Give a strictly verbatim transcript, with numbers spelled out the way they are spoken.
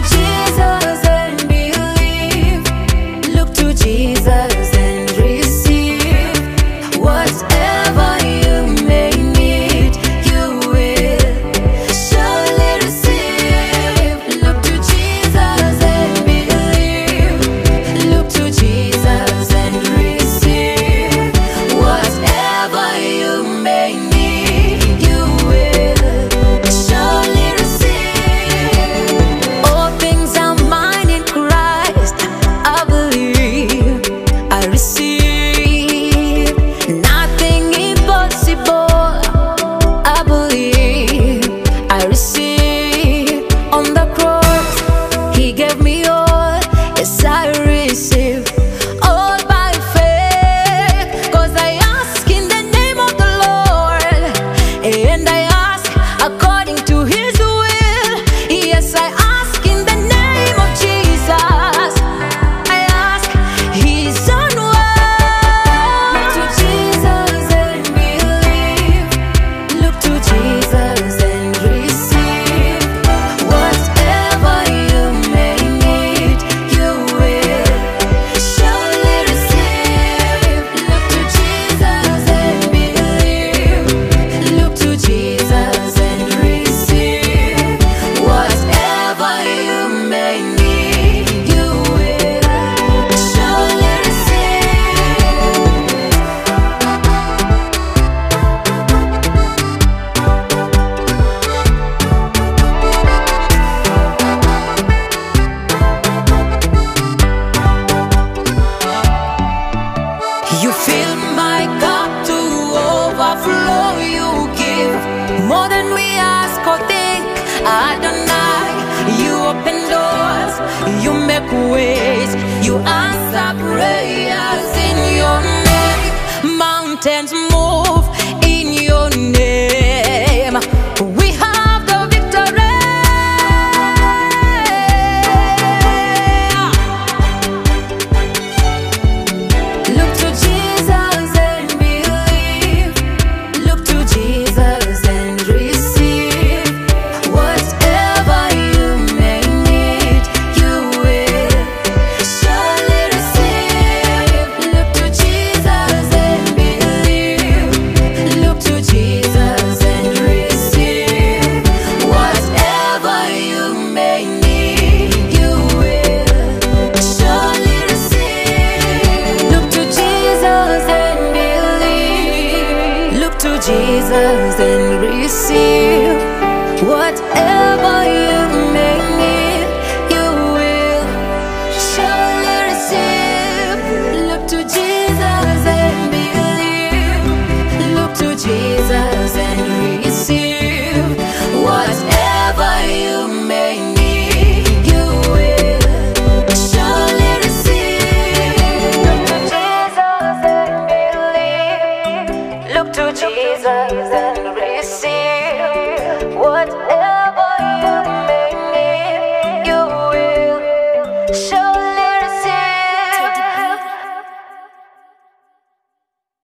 Jesus and believe. Look to Jesus and receive. Whatever you may need, you will surely receive. Look to Jesus and believe. Look to Jesus and receive. Whatever you may need, you will surely receive. All things are mine in Christ. I believe, I receive. Nothing impossible. I believe, I receive. On the cross, He gave me all. Yes, I receive. All by faith, 'cause I ask in the name of the Lord, and I ask according to His will. Yes, I ask in the name of Jesus. I ask His own word. Look to Jesus and believe. Look to Jesus and receive. Whatever you may need, you will surely receive. Look to Jesus and believe. Look to Jesus and receive. Whatever you may need, you will surely receive. You fill my cup to overflow. You give more than we ask or think. Adonai, you open doors, you make ways, you answer prayers in your name. Mountains move in your name. We have the victory. Look to Jesus and believe. Look to Jesus and receive. Whatever you may need, you will surely receive. Look to Jesus and believe. Look to Jesus and receive. Whatever you may need, you will surely receive. Look to Jesus and believe. Look to Jesus and receive. Whatever you may need, you will surely receive. Look to Jesus and believe. Look to Jesus and receive. Whatever you may need, you will surely receive. Look to Jesus and believe. Look to Jesus and receive. Whatever